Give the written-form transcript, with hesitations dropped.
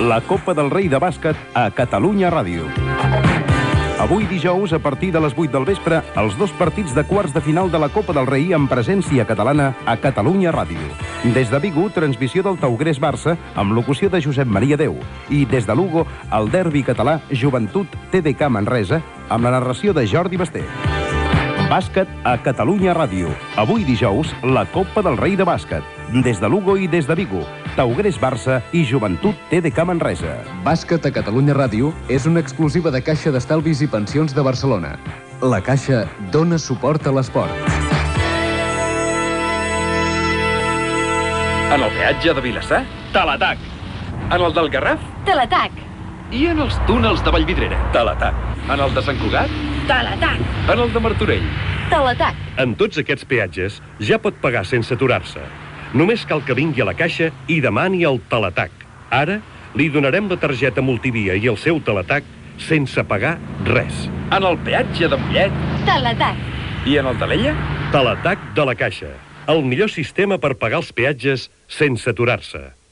la Copa del Rei de bàsquet a Catalunya Ràdio. Avui dijous, a partir de les 8 del vespre, els dos partits de quarts de final de la Copa del Rei amb presència catalana a Catalunya Ràdio. Des de Vigo, transmissió del Taugrés-Barça amb locució de Josep Maria Deu. I des de Lugo, el derbi català Joventut TDK Manresa amb la narració de Jordi Basté. Bàsquet a Catalunya Ràdio. Avui dijous, la Copa del Rei de bàsquet. Des de Lugo i des de Vigo, Taugrés-Barça i Joventut TDK Manresa. Bàsquet a Catalunya Ràdio és una exclusiva de Caixa d'Estalvis i Pensions de Barcelona. La Caixa dona suport a l'esport. En el peatge de Vilassar? Teletac. En el del Garraf? Teletac. I en els túnels de Vallvidrera? Teletac. En el de Sant Cugat? Teletac. En el de Martorell? Teletac. En tots aquests peatges ja pot pagar sense aturar-se. Només cal que vingui a la caixa i demani el Teletac. Ara li donarem la targeta multivia i el seu Teletac sense pagar res. En el peatge de Mollet? Teletac. I en el d'Alella? Teletac de la Caixa. El millor sistema per pagar els peatges sense aturar-se.